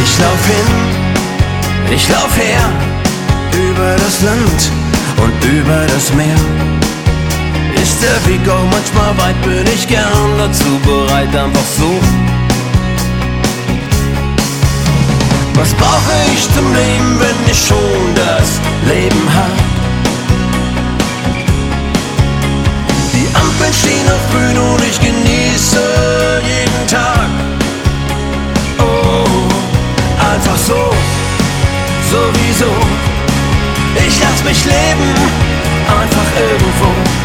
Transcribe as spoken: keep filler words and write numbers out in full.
Ich lauf hin, ich lauf her, über das Land und über das Meer. Ist der Weg auch manchmal weit, bin ich gern dazu bereit, einfach so. Was brauche ich zum Leben, wenn ich schon das Leben hab? Die Ampeln stehen auf grün und ich genieße jeden Tag. Oh, einfach so, sowieso. Ich lass mich leben, einfach irgendwo.